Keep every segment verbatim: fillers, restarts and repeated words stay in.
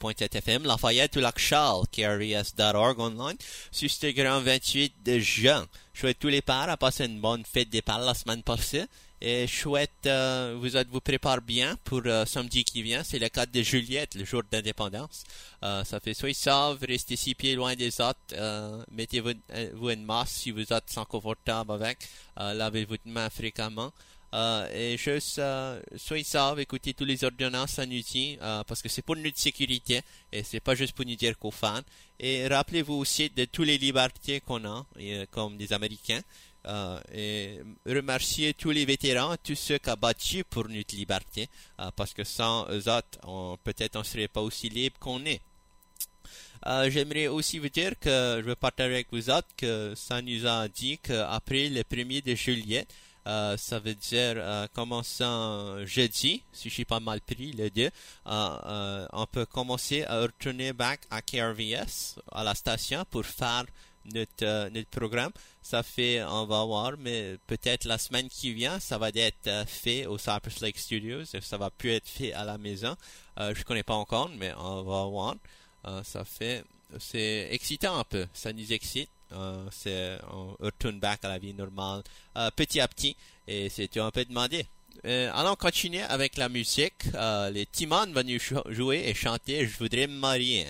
point F M, Lafayette ou Lac Charles, K R V S dot org online, sur ce grand vingt-huit de juin. Je souhaite tous les parents à passer une bonne fête des parents la semaine passée. Et je souhaite euh, vous êtes vous prépare bien pour euh, samedi qui vient. C'est le quatre de Juliette, le jour d'indépendance. Euh, ça fait soyez sages, restez six pieds loin des autres. Euh, mettez-vous vous une masque si vous êtes sans confortable avec. Euh, lavez votre main fréquemment. Euh, et juste euh, soyez sages, écoutez toutes les ordonnances à nous dire, euh, parce que c'est pour notre sécurité et c'est pas juste pour nous dire qu'on fan. Et rappelez-vous aussi de toutes les libertés qu'on a, et, comme des Américains. Euh, et remercier tous les vétérans, tous ceux qui ont battu pour notre liberté, euh, parce que sans eux autres, on, peut-être on serait pas aussi libre qu'on est. Euh, j'aimerais aussi vous dire que je veux partager avec vous autres que ça nous a dit qu'après le premier de juillet, euh, ça veut dire euh, commençant jeudi, si je suis pas mal pris, le deux, euh, euh, on peut commencer à retourner back à K R V S, à la station, pour faire notre euh, notre programme. Ça fait, on va voir, mais peut-être la semaine qui vient, ça va être euh, fait au Cypress Lake Studios, et ça va plus être fait à la maison. Euh, je connais pas encore, mais on va voir. Euh, ça fait, c'est excitant un peu, ça nous excite. Euh, c'est, on retourne back à la vie normale, euh, petit à petit, et c'est tout un peu demandé. Euh, allons continuer avec la musique. Euh, les Timon vont nous jouer et chanter Je voudrais me marier.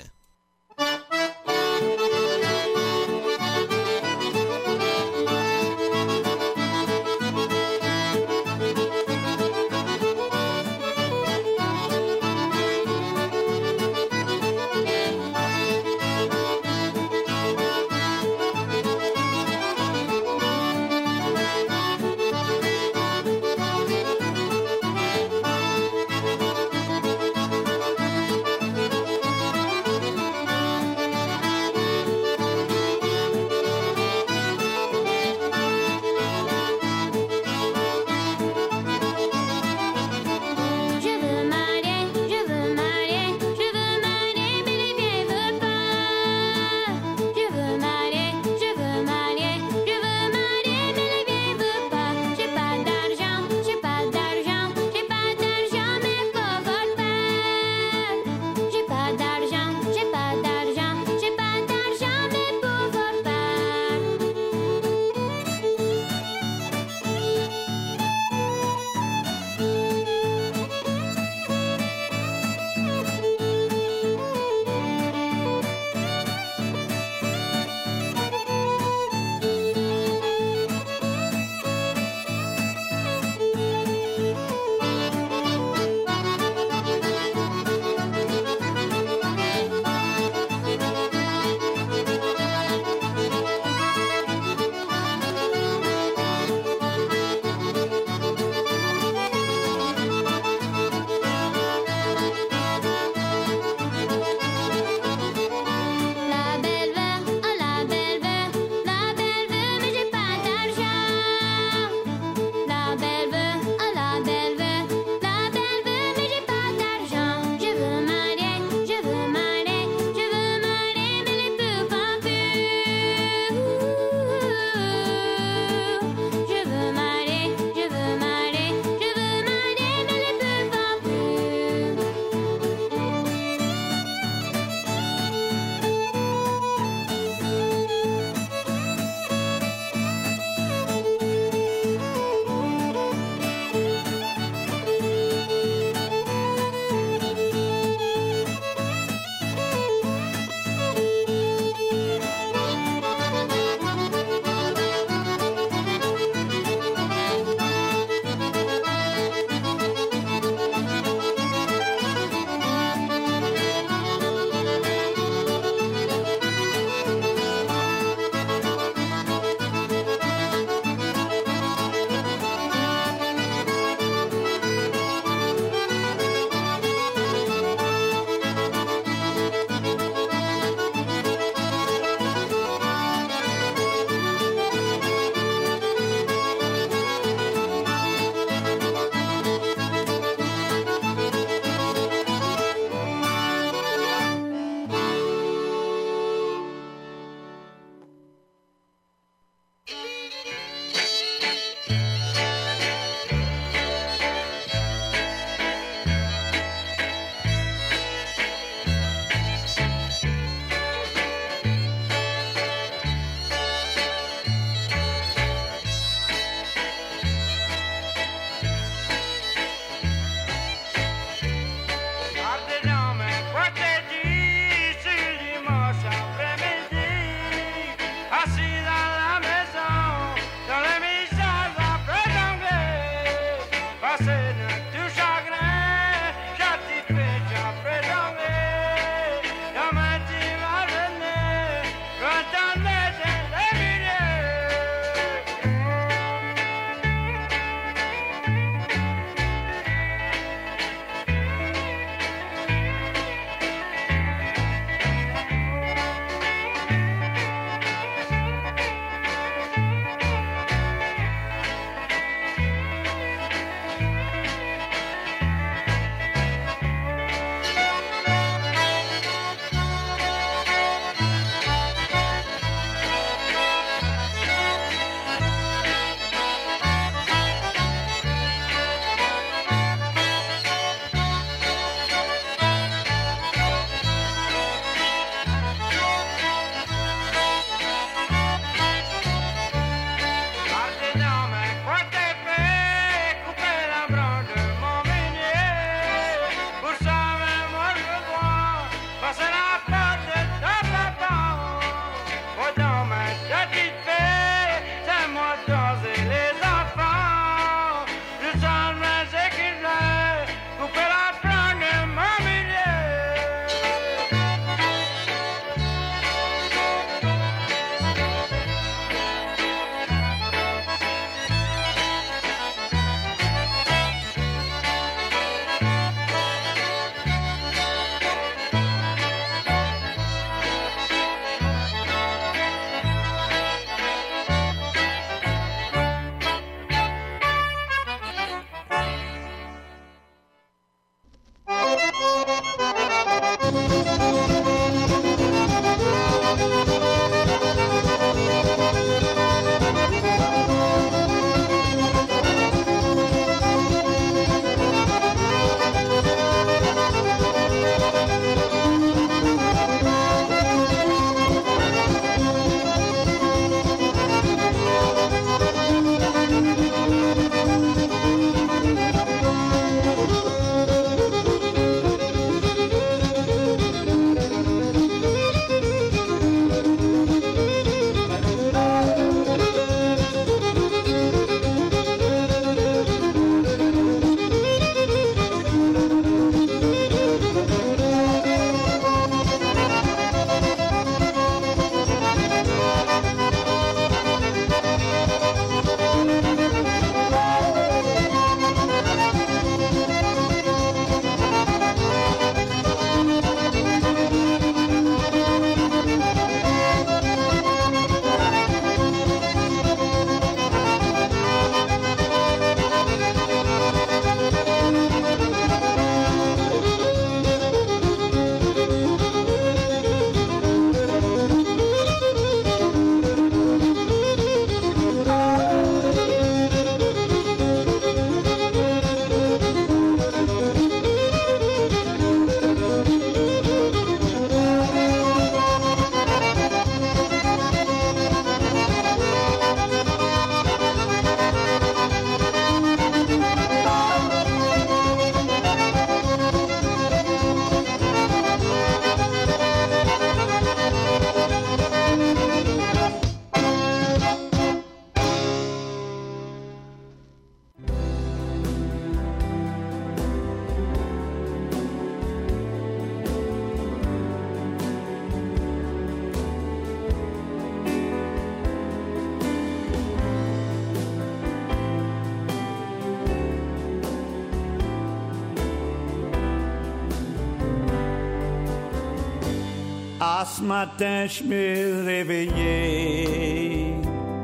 Ah, ce matin, je me réveillais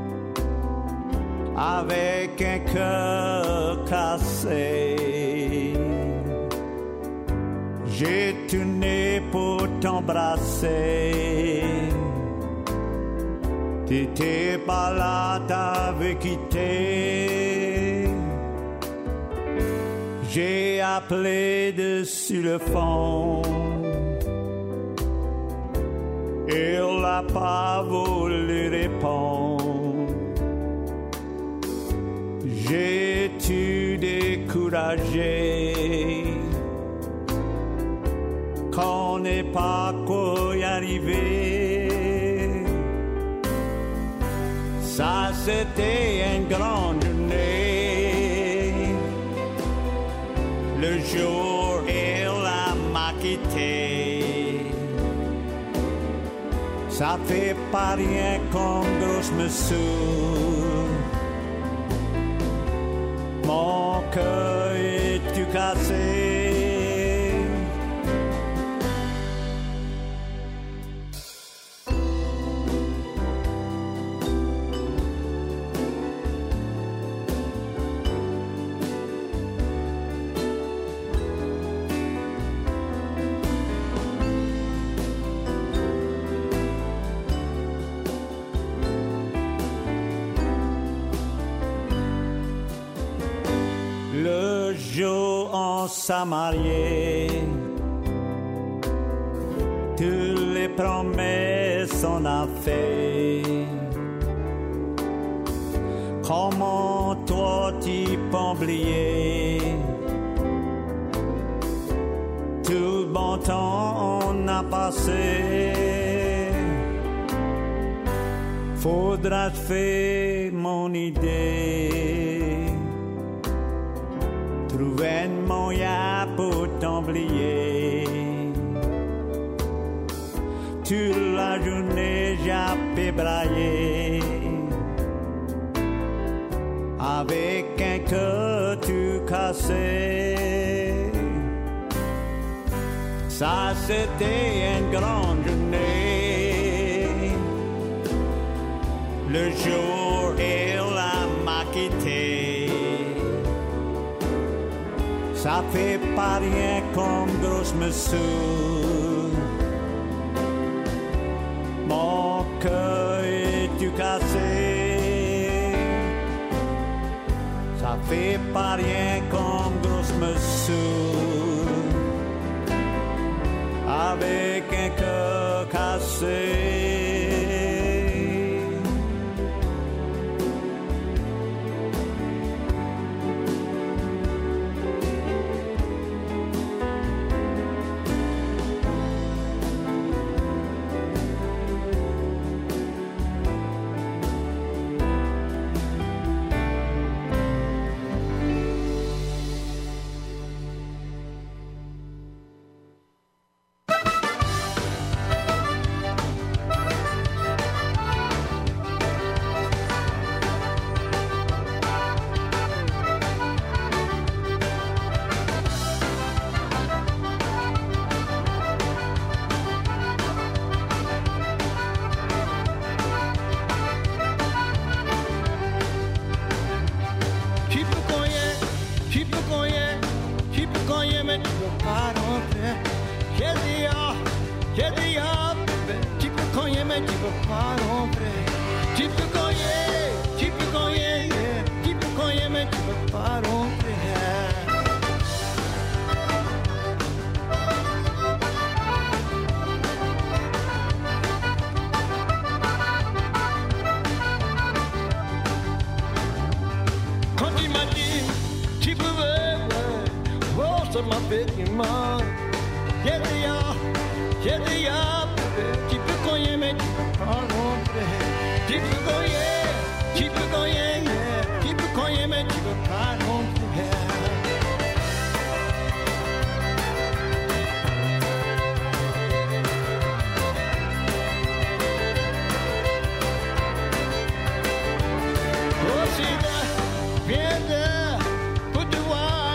avec un cœur cassé. J'ai tourné pour t'embrasser. T'étais pas là, t'avais quitté. J'ai appelé dessus le fond. Il n'a pas voulu répondre. J'ai tout découragé. Qu'on n'est pas qu'à y arriver. Ça c'était une grande journée. Le jour il m'a quitté. Ça fait pas rien comme grosse mesure. Mon cœur est tout cassé. Le jour on s'est marié, toutes les promesses on a fait. Comment toi tu peux oublier? Tout le bon temps on a passé. Faudra faire mon idée. Trouver un moyen pour t'oublier. Toute la journée j'ai braillé avec un cœur tout cassé. Ça c'était une grande journée. Le jour il m'a quitté. Ça fait pas rien comme grosse mesure. Mon cœur est tout cassé. Ça fait pas rien comme grosse mesure. Avec un cœur cassé.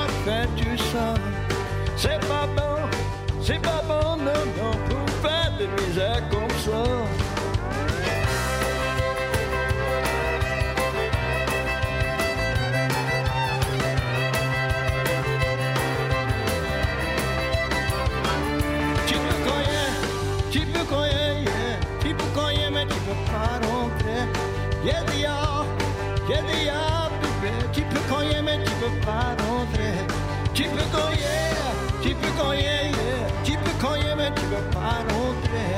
C'est pas bon, c'est pas bon, non, non, pour faire de misère comme ça. Tu peux cogner, tu peux cogner, yeah. Tu peux cogner, mais tu peux pas rentrer. Yeah, yeah, yeah, yeah, bébé. Tu peux cogner, mais tu peux pas rentrer. Tu peux cogner, tu peux cogner, yeah. Tu peux cogner, mais tu peux pas rentrer.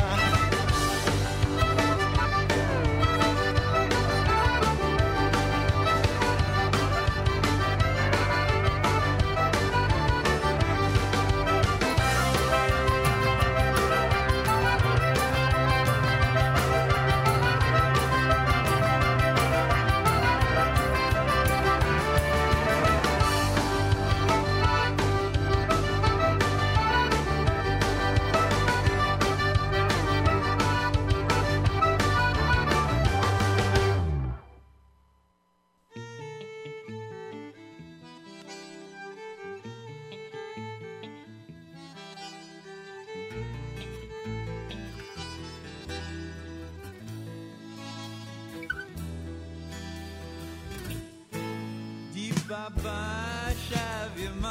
Baba, chavement,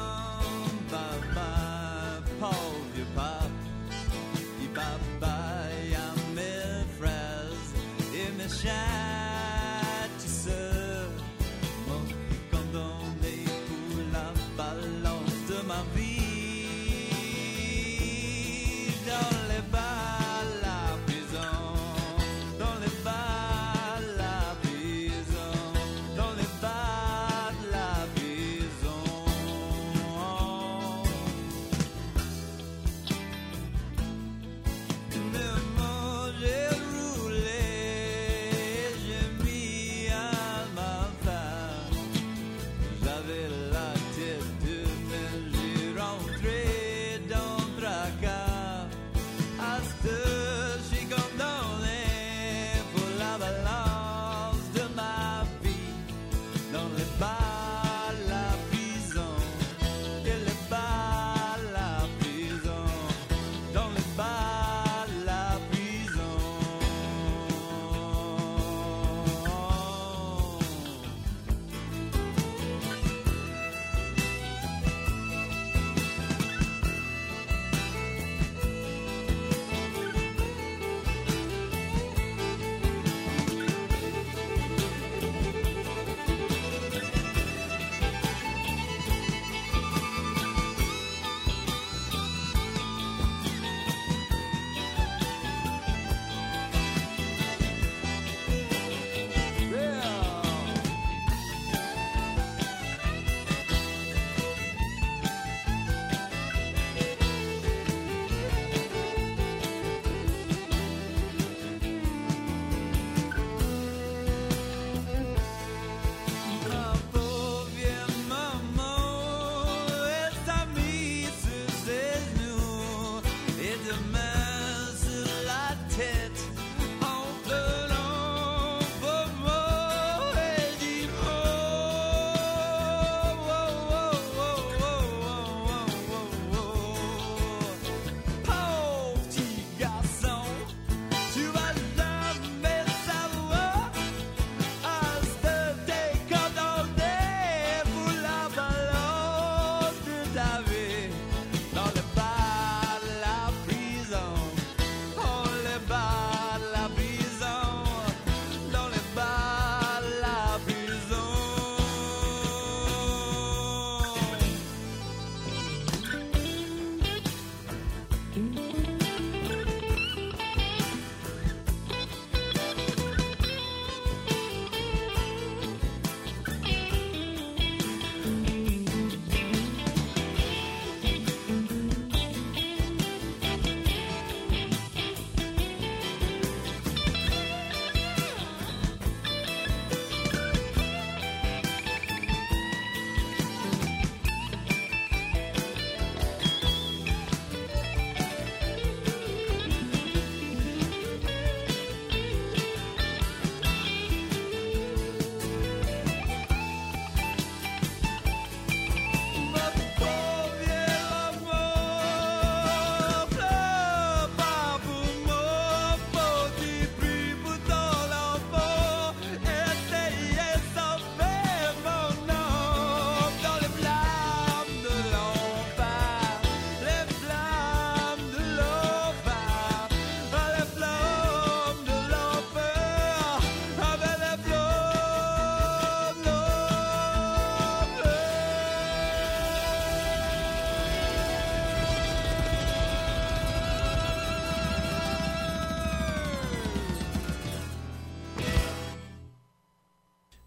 baba, pauvre vieux pape. Dis baba à mes fraises et mes châtisseurs. Mon condamné pour la balance de ma vie. Dans les bas la prison, dans les bas la prison, dans les bas la vie.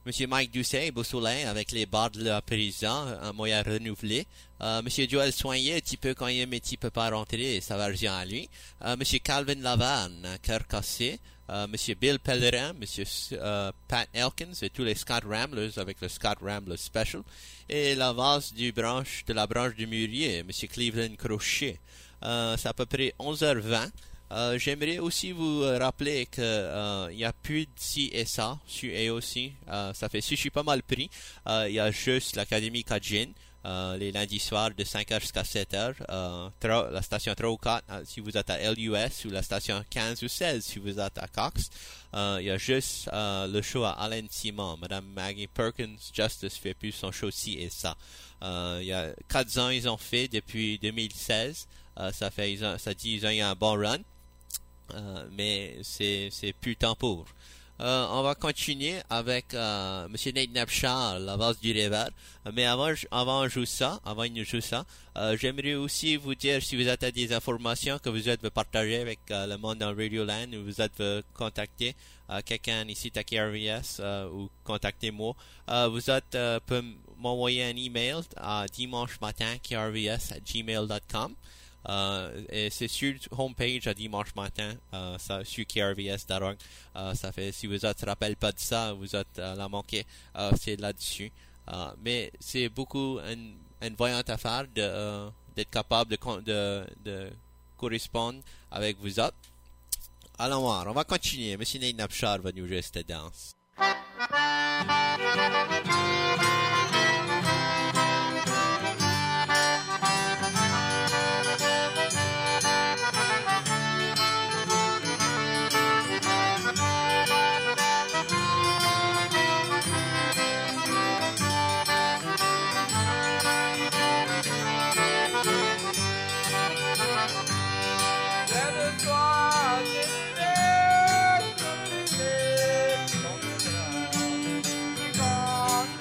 Monsieur Mike Doucet, Beausoleil, avec les bars de la prison, un moyen renouvelé. Euh, Monsieur Joël Soigné, un petit peu quand il aime, un petit peu pas rentrer, ça va rien à lui. Euh, Monsieur Calvin Lavanne, cœur cassé. Euh, Monsieur Bill Pellerin, Monsieur euh, Pat Elkins et tous les Scott Ramblers avec le Scott Rambler Special. Et la vase du branche, de la branche du mûrier, Monsieur Cleveland Crochet. Euh, c'est à peu près onze heures vingt. Euh, j'aimerais aussi vous rappeler que euh, il y a plus de ci et ça sur A O C. Euh, ça fait si je suis pas mal pris. Euh, il y a juste l'Académie Cajun. Euh, les lundis soirs de cinq heures jusqu'à sept heures. Euh, trois, la station trois ou quatre euh, si vous êtes à L U S ou la station quinze ou seize si vous êtes à Cox. Euh, il y a juste euh, le show à Alain Simon. Madame Maggie Perkins Justice fait plus son show ci et ça. Euh, il y a quatre ans ils ont fait depuis deux mille seize. Euh, ça fait ils ont, ça dit ils ont eu un bon run. Euh, mais c'est c'est plus temps pour. Euh, on va continuer avec euh, Monsieur Nate Nepchar, la vase du rêveur. Mais avant, avant on joue ça, avant il nous joue ça, euh, j'aimerais aussi vous dire si vous avez des informations que vous êtes veut partager avec euh, le monde dans Radioland ou vous êtes veut contacter euh, quelqu'un ici à K R V S euh, ou contactez-moi. Euh, vous êtes euh, peut m'envoyer un email à dimanche matin k r v s arobase gmail dot com. Euh, et c'est sur homepage à dimanche matin euh, ça, sur k r v s dot org. Euh, ça fait si vous êtes rappelle pas de ça, vous êtes euh, la manqué, euh, c'est là-dessus. Euh, mais c'est beaucoup une, une voyante affaire de euh, d'être capable de, de de correspondre avec vous autres. Allons voir, on va continuer. Monsieur Nate Nepchar va nous jouer cette danse. Lève-toi,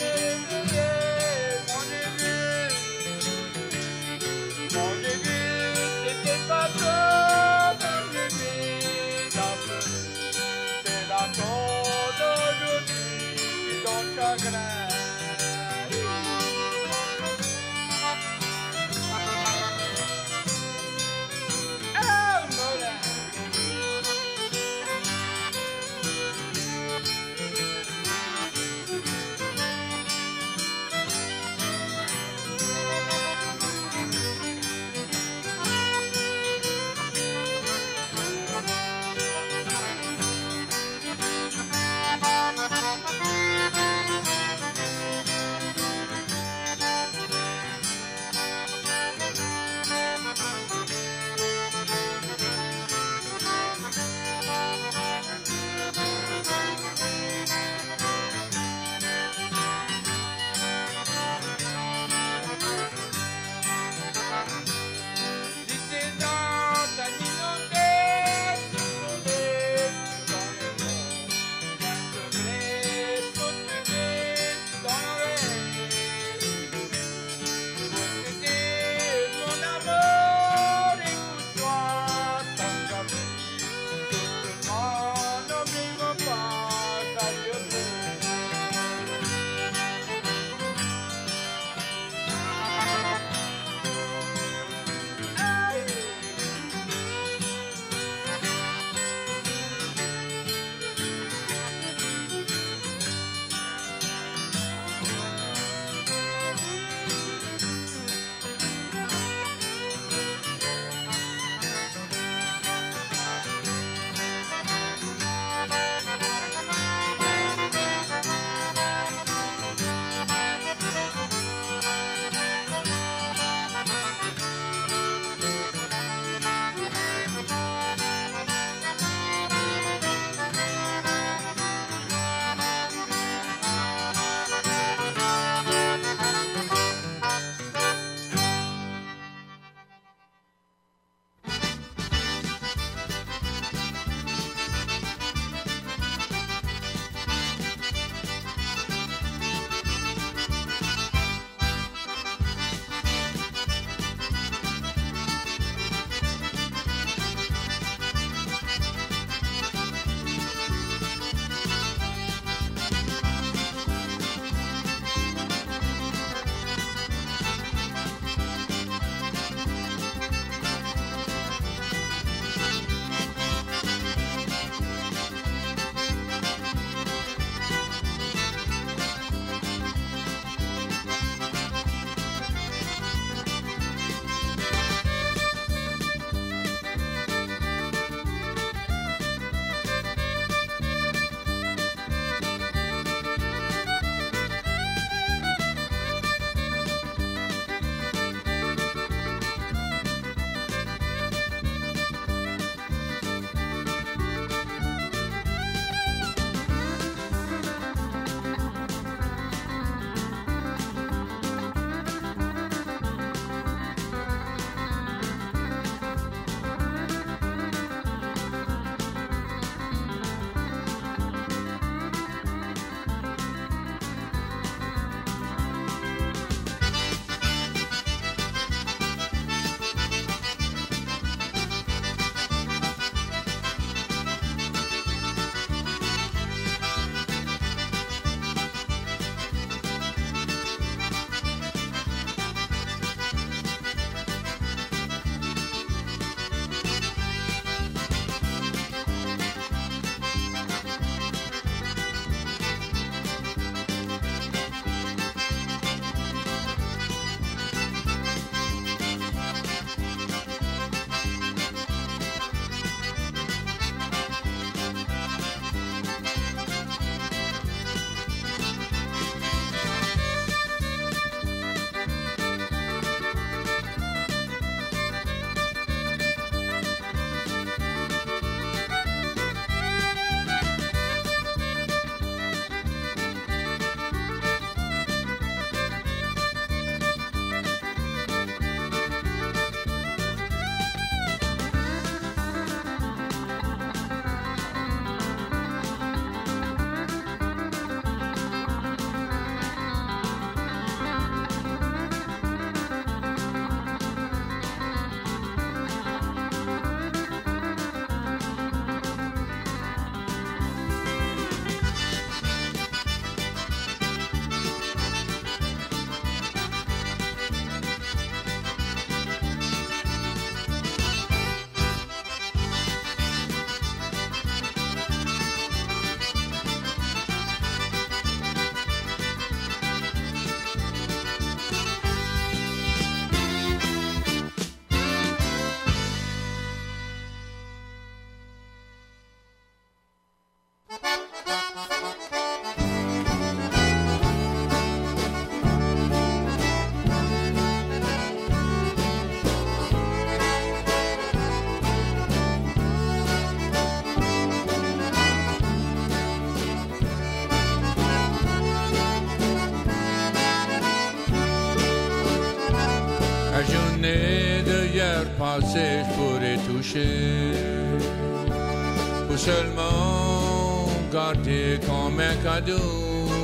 assez je pourrais toucher pour seulement garder comme un cadeau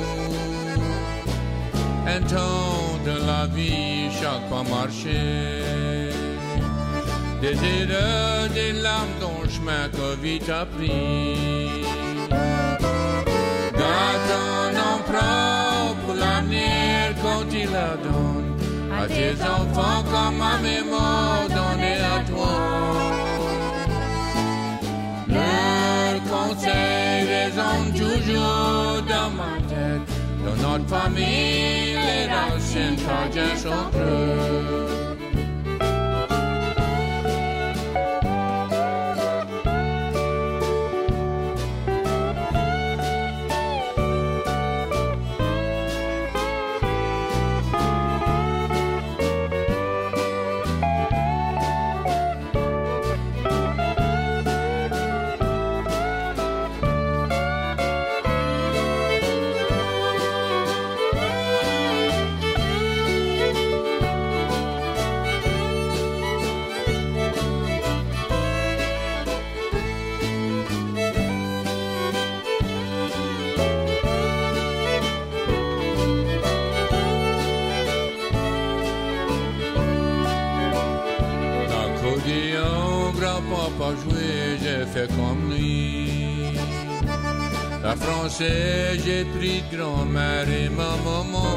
un temps de la vie chaque pas marcher des erreurs, des larmes dans le chemin que vite a pris garde ton emprunt pour l'avenir quand il la donne à tes enfants comme ma mémoire donnée à toi. Leurs conseils résonnent toujours dans ma tête. Dans notre famille, les racines cardiaques sont creux. Pas joué, j'ai fait comme lui. La française, j'ai pris grand-mère et ma maman.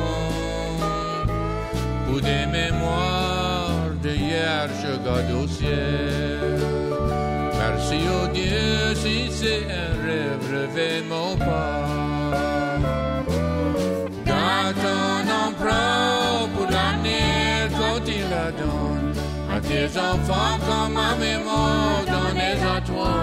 Pour des mémoires d'hier, je garde au ciel. Merci au Dieu si c'est un rêve, rêvez mon pas. Garde ton emprunt pour l'avenir quand il la donne. À tes enfants comme ma mémoire donnez à toi.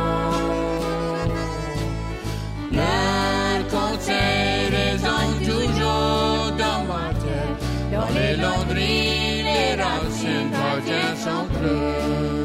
Leurs conseils résonnent toujours dans ma tête. Dans les laundries, les racines cardiennes sont creux.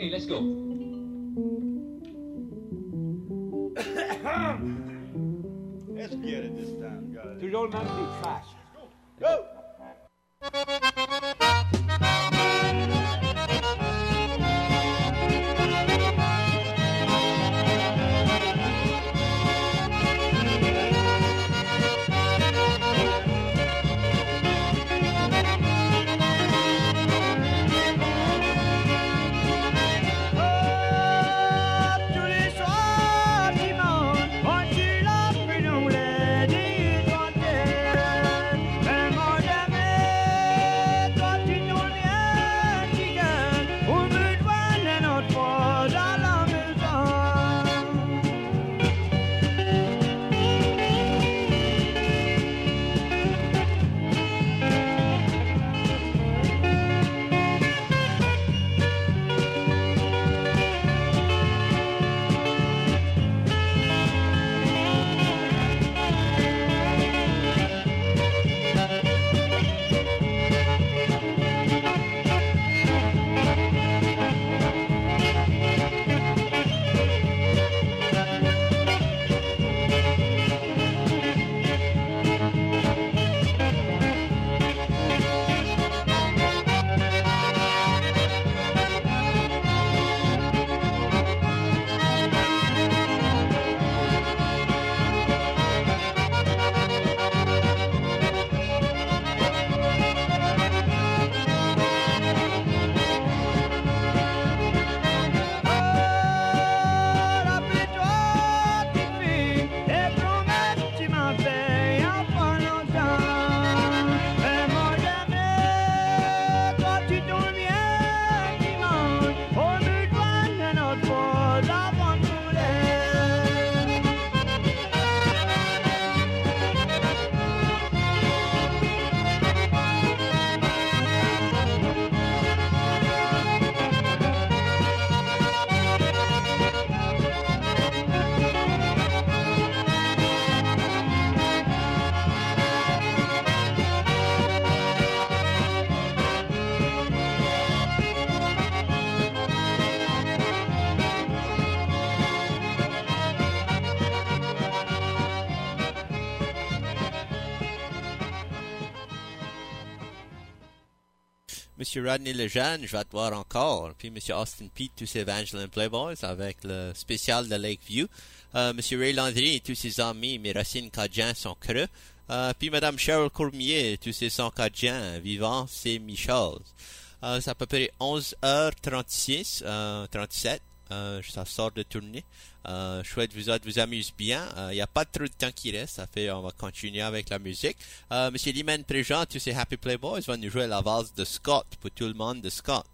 Okay, let's go. Let's get it this time, guys. Toujours le même beat, fast. Go! Monsieur Rodney Lejeune, je vais te voir encore. Puis Monsieur Austin Pete, tous ses Evangeline Playboys avec le spécial de Lakeview. Euh, Monsieur Ray Landry et tous ses amis, mes racines Cadiens sont creux. Euh, puis Madame Cheryl Courmier et tous ses sons Cadiens, vivants, c'est Michel. Euh, c'est à peu près onze heures trente-six, euh, trente-sept. Euh, ça sort de tournée. Euh, je souhaite vous autres vous amuse bien. Il euh, n'y a pas trop de temps qui reste. Ça fait on va continuer avec la musique. Euh, Monsieur Lyman Préjean, tous ces Happy Playboys vont nous jouer la valse de Scott pour tout le monde de Scott.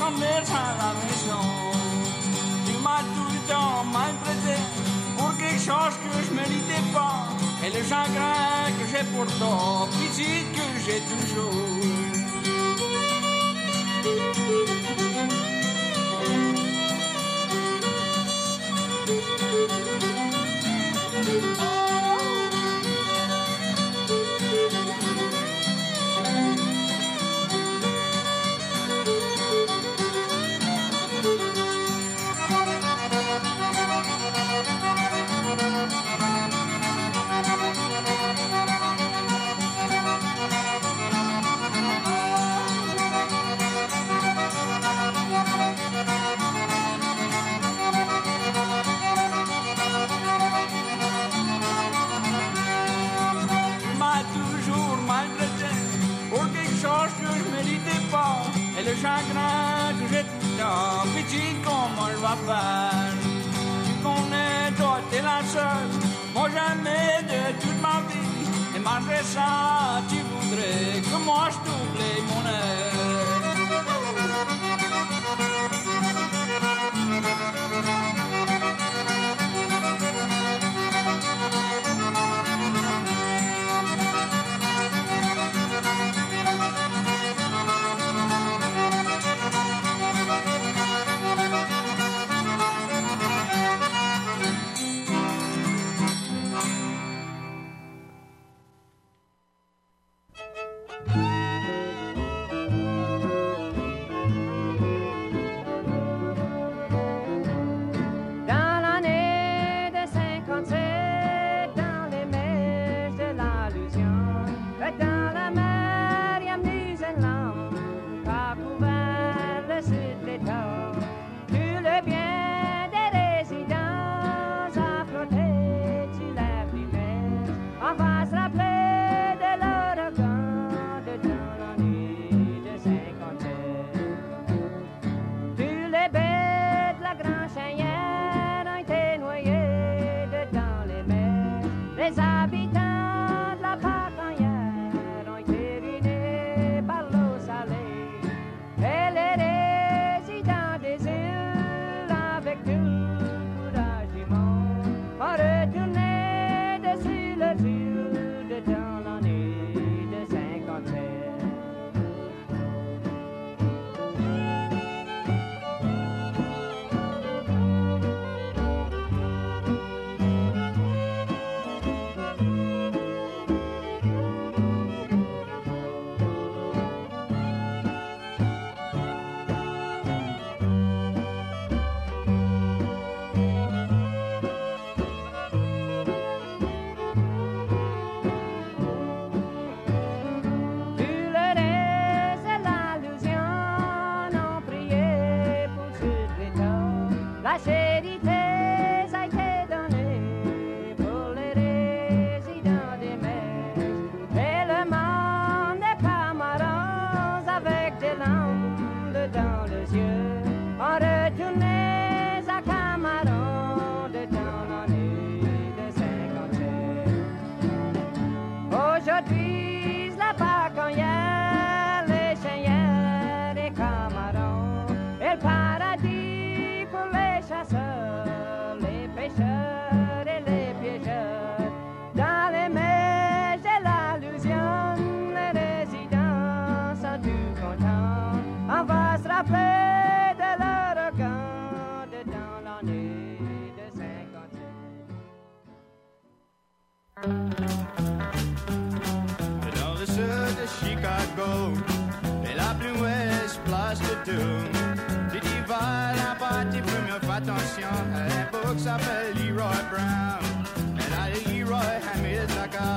s'emmerde à la maison. Tu m'as tout le temps maltraité pour quelque chose que je méritais pas. Et le chagrin que j'ai pour toi, pitié que j'ai toujours. Le chagrin que j'ai tout le temps, pitié comment je vais faire. Tu connais, toi t'es la seule, moi jamais de toute ma vie. Et malgré ça, tu voudrais que moi je t'oublie mon air. Dans le sud de Chicago, et la plus ouest place de Doom. Si tu vas là-bas, tu peux me faire attention à l'époque s'appelle Leroy Brown. Elle a le Leroy Hamilton,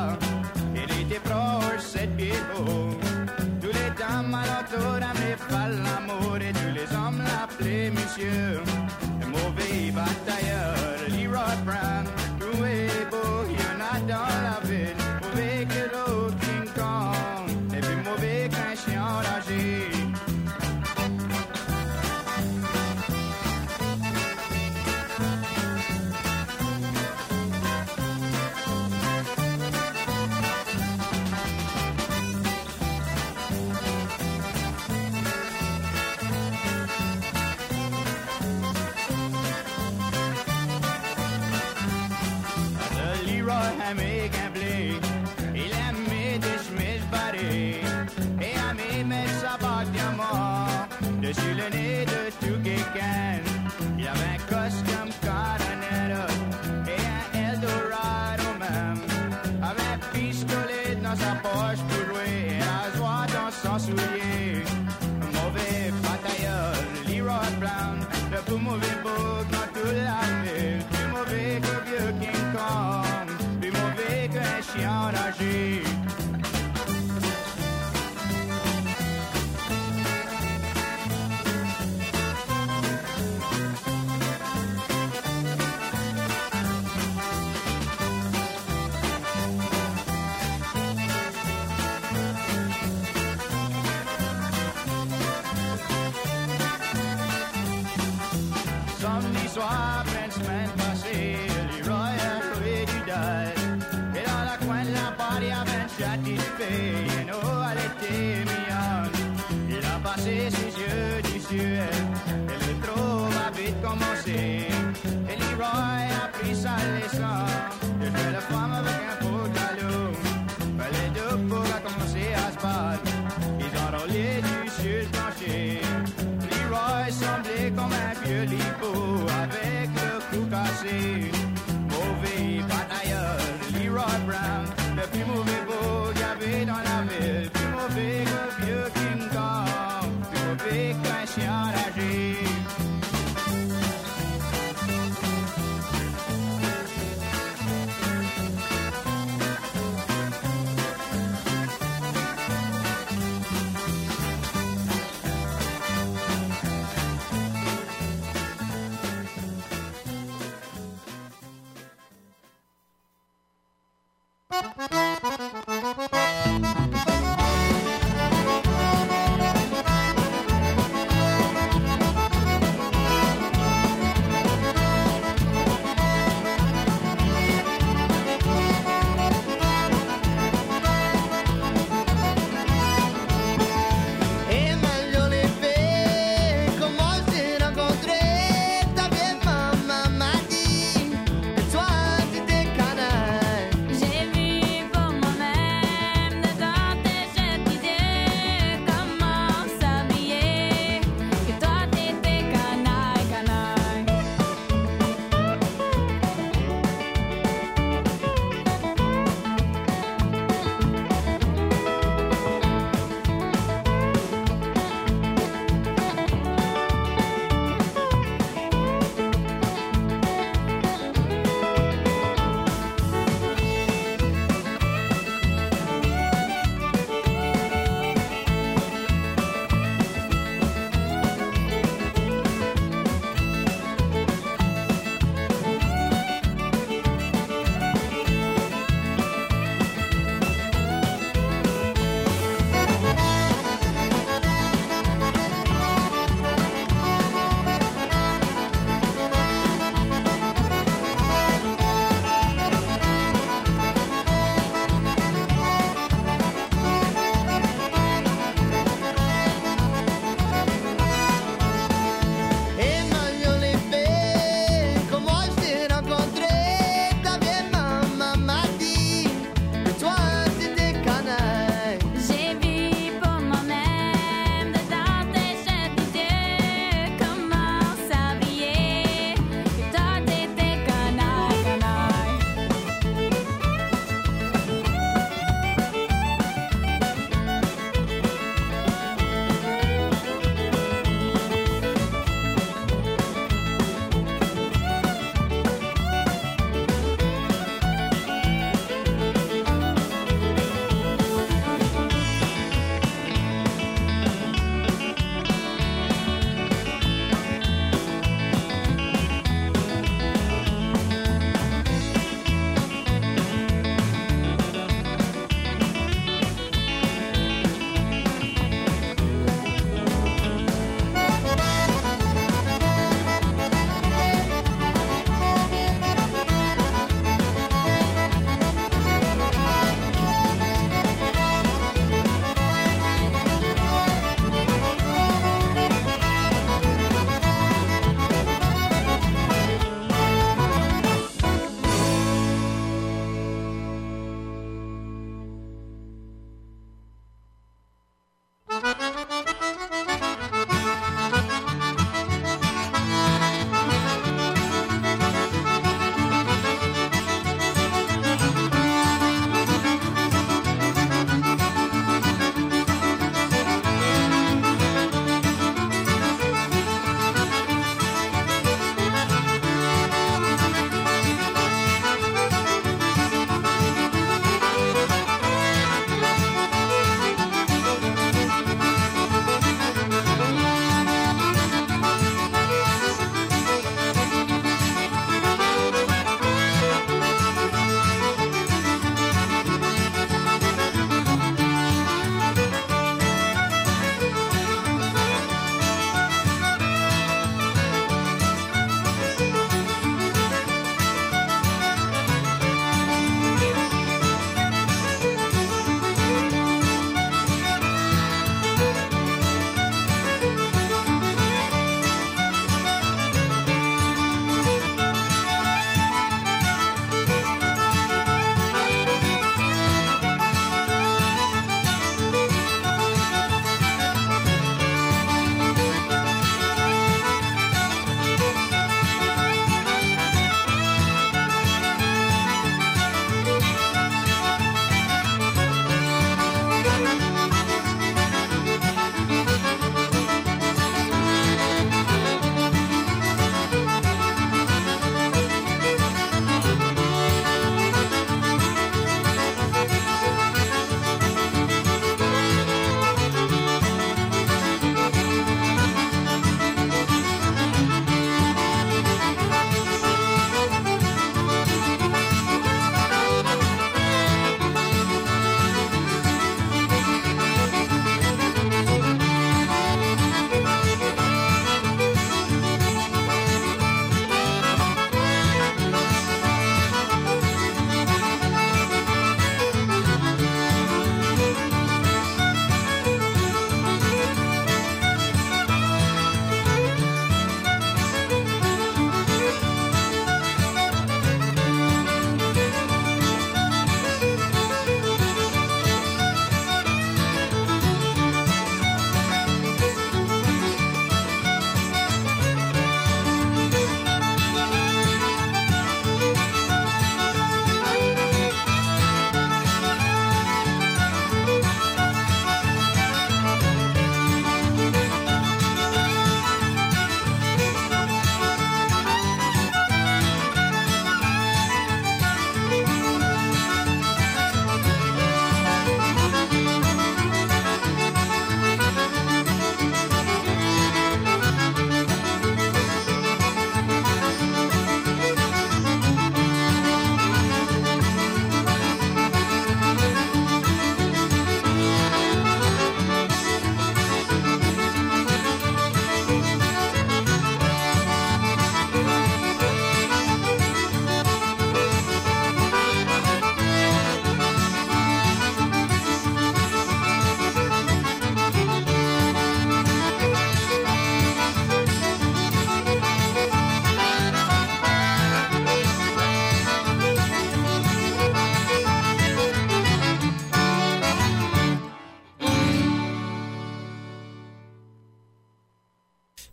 il était proche, sept pieds haut. Tous les dames alentour aimaient faire l'amour et tous les hommes l'appelaient monsieur. Le mauvais batailleur, Leroy Brown, trouvé beau, il y en a dans la ville. Mauvais que l'autre King Kong, et plus mauvais qu'un chien enragé.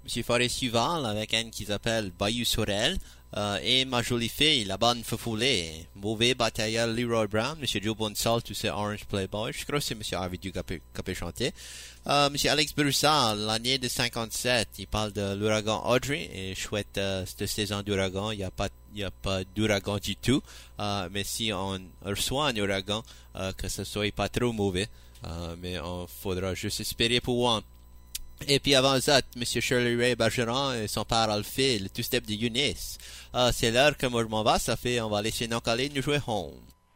Monsieur Forêt-Suval avec une qui s'appelle Bayou Sorel. Euh, et ma jolie fille, la bonne Fofoulée. Mauvais batailleur Leroy Brown, Monsieur Joe Bonsall, tout c'est Orange Playboy. Je crois que c'est Monsieur Harvey Duke qui peut chanter. Euh, Monsieur Alex Broussard, l'année de cinquante-sept, il parle de l'ouragan Audrey, et chouette, euh, cette saison d'ouragan, il n'y a pas, il y a pas d'ouragan du tout, euh, mais si on reçoit un ouragan, euh, que ce soit pas trop mauvais, euh, mais on faudra juste espérer pour one. Et puis avant ça, Monsieur Shirley Ray Bergeron et son père Alphée, le two-step de Eunice. Euh, c'est l'heure que moi je m'en vais, ça fait, on va laisser nos collègues nous jouer home.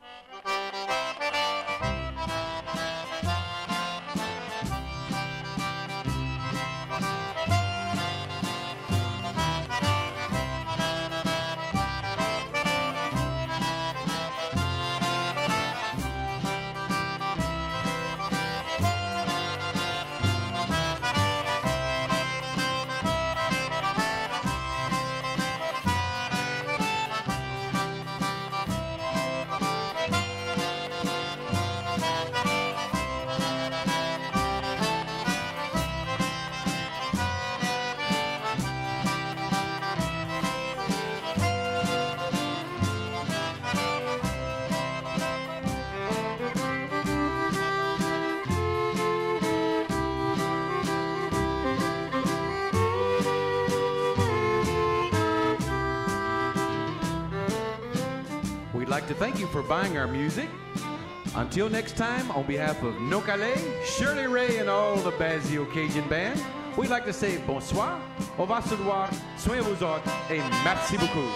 We'd like to thank you for buying our music. Until next time, on behalf of No Calais, Shirley Ray, and all the Bazio Cajun Band, we'd like to say bonsoir, au revoir, se revoir, soyez vous autres, et merci beaucoup.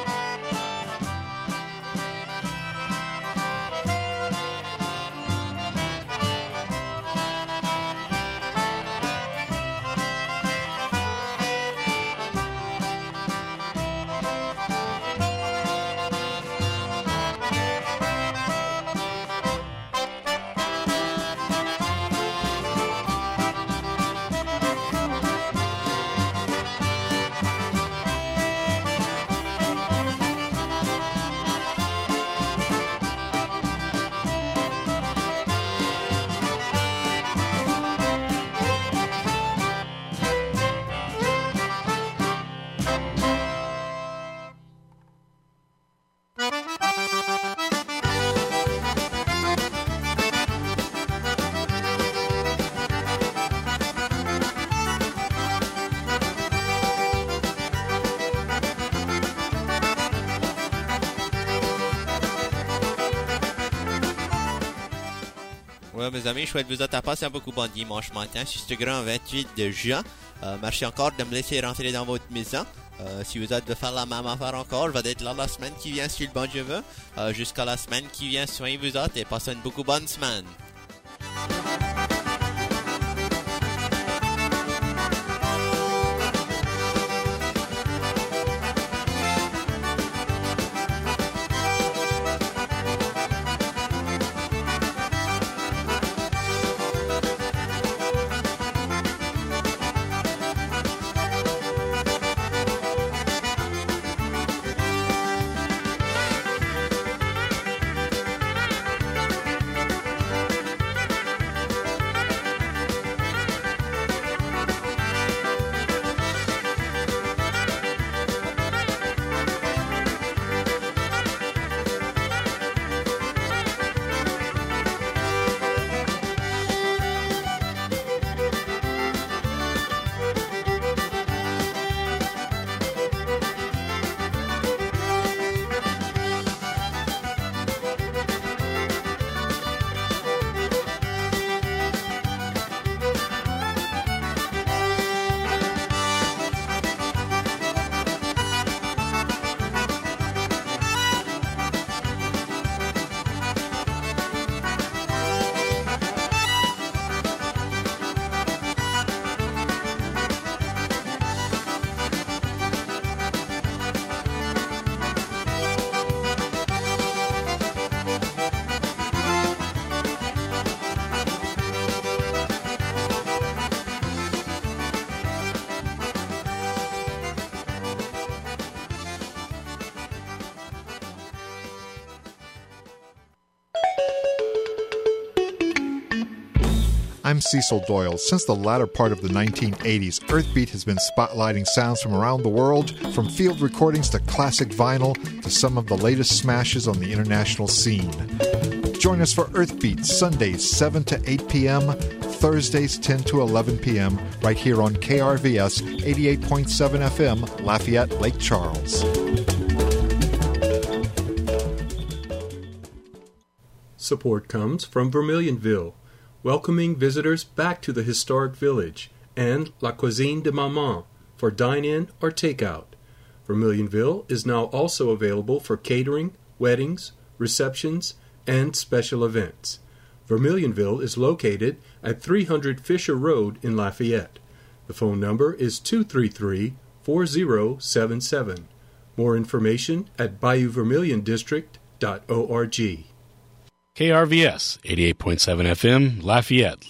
Ouais, mes amis, je souhaite vous autres à passer un beaucoup bon dimanche matin sur ce grand vingt-huit de juin. Euh, merci encore de me laisser rentrer dans votre maison. Euh, si vous êtes de faire la même affaire encore, je vais être là la semaine qui vient si le bon Dieu veut. Euh, jusqu'à la semaine qui vient, soyez vous autres et passez une beaucoup bonne semaine. I'm Cecil Doyle. Since the latter part of the nineteen eighties, Earthbeat has been spotlighting sounds from around the world, from field recordings to classic vinyl to some of the latest smashes on the international scene. Join us for Earthbeat, Sundays seven to eight p.m., Thursdays ten to eleven p.m., right here on K R V S eighty-eight point seven F M, Lafayette, Lake Charles. Support comes from Vermilionville, welcoming visitors back to the historic village, and La Cuisine de Maman for dine-in or takeout. Vermilionville is now also available for catering, weddings, receptions, and special events. Vermilionville is located at three hundred Fisher Road in Lafayette. The phone number is two three three, four zero seven seven. More information at bayou vermilion district dot org. K R V S eighty-eight point seven F M, Lafayette,